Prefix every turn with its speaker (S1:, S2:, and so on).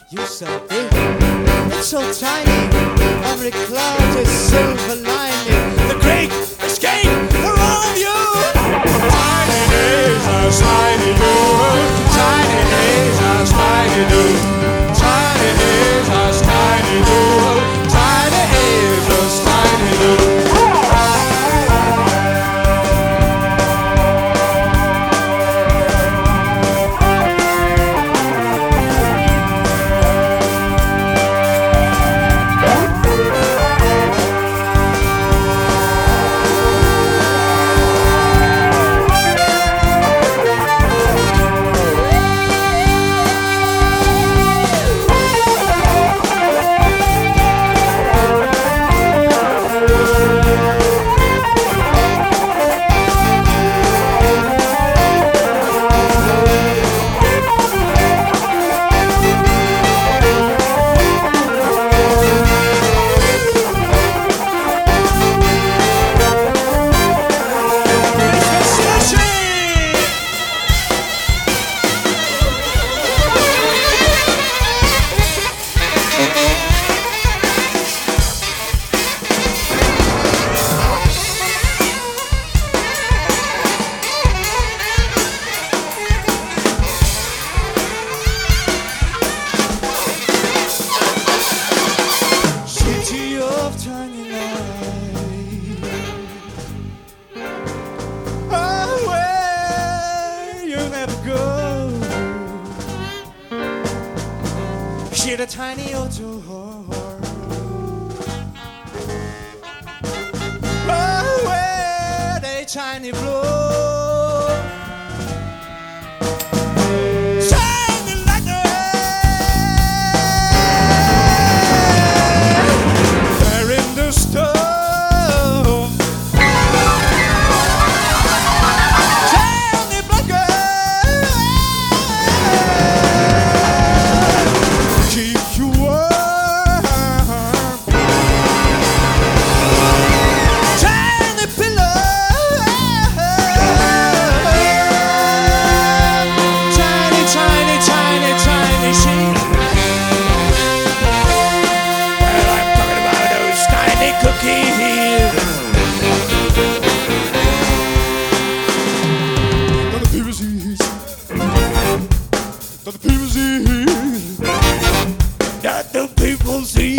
S1: You're so big, it's so tiny. Every cloud is silver lining. The great escape for all of you.
S2: Tiny days are tiny do. Tiny days are tiny do. Tiny days are tiny do. Tiny days are tiny do.
S1: She's a tiny auto whore. Oh, where they tiny floor. Shining like the they're in the storm. Tiny black girl.
S2: That the people see.